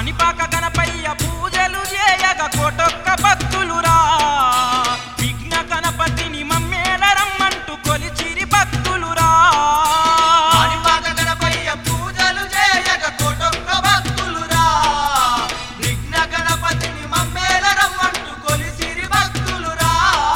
కాణిపాక గణపయ్య పూజలు చేయగ కోటొక్క భక్తులురా విఘ్న గణపతిని మమ్మేల రమ్మంటూ కొలిచిరి భక్తులురా కాణిపాక గణపయ్య పూజలు చేయగ కోటొక్క భక్తులురా విఘ్న గణపతిని మమ్మేల రమ్మంటూ కొలిచిరి భక్తులురా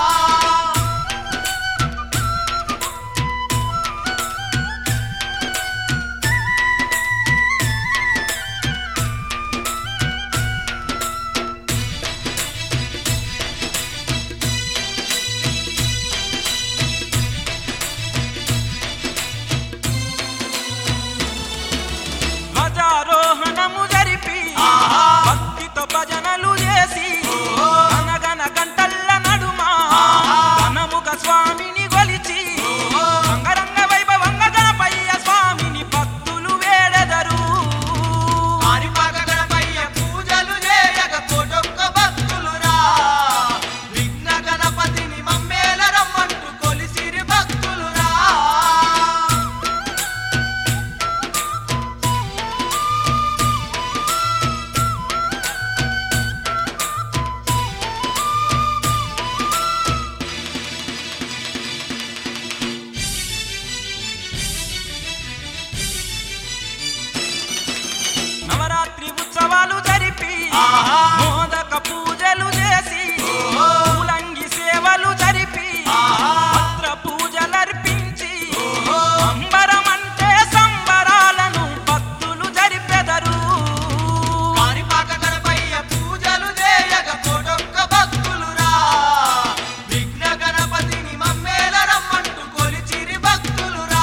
ధ్వజారోహణము జరిపి భక్తితో భజనలు చేసి గనగన గంటల్ల నడుమ ఘనముగ స్వామిని గొలిచి రంగరంగ వైభవంగ గణపయ్య స్వామిని భక్తులు వేడెదరు కాణిపాక గణపయ్య పూజలు చేయగ కోటొక్క భక్తులురా విఘ్న గణపతిని మమ్మేల రమ్మంటూ కొలిసిరి భక్తులురా నవరాత్రి ఉత్సవాలు జరిపి మోదక పూజలు చేసి పూలంగి సేవలు జరిపి భద్ర పూజలర్పించి అంబరమంటే సంబరాలను భక్తులు జరిపెదరు కాణిపాక గణపయ్య పూజలు చేయగ కోటొక్క భక్తులురా విఘ్న గణపతిని మమ్మేల రమ్మంటూ కొలిచిరి భక్తులురా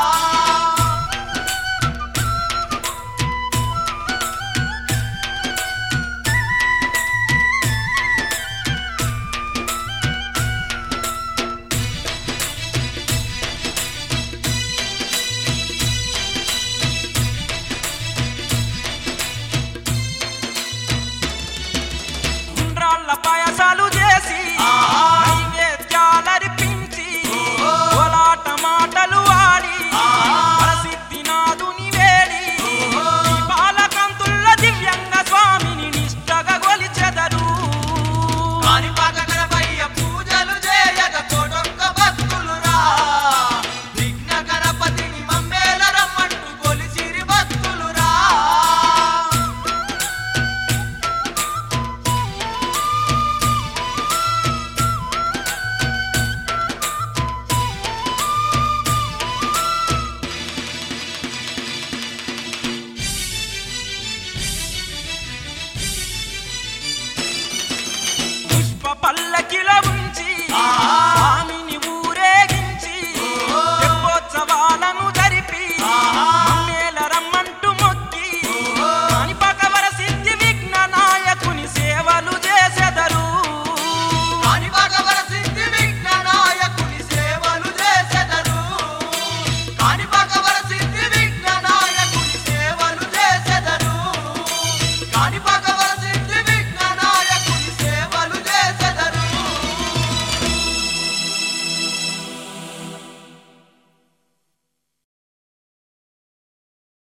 ఉండ్రాళ్ళ పాయసాలు చేసి నైవేద్యాలర్పించి కోలాట మాటలు ఆడి ప్రసిద్ధినాథుని వేడి దీపాలకంతుల్ల దివ్యంగ స్వామిని నిష్టగా గొలిచెదరు కాణిపాక గణపయ్య పూజలు చేయగ కోటొక్క భక్తులురా విఘ్న గణపతిని మమ్మేల రమ్మంటూ కొలిసిరి భక్తులురా పుష్ప పల్లకిల ఉంచి స్వామిని ఊరేగించి తెప్పోత్సవాలను జరిపి మమ్మేల రమ్మంటూ మొక్కి కాణిపాక వరసిద్ధి విఘ్న నాయకుని సేవలు చేసెదరు కాణిపాక వరసిద్ధి విఘ్న నాయకుని సేవలు చేసెదరు కాణిపాక వరసిద్ధి విఘ్న నాయకుని సేవలు చేసెదరు కాణిపాక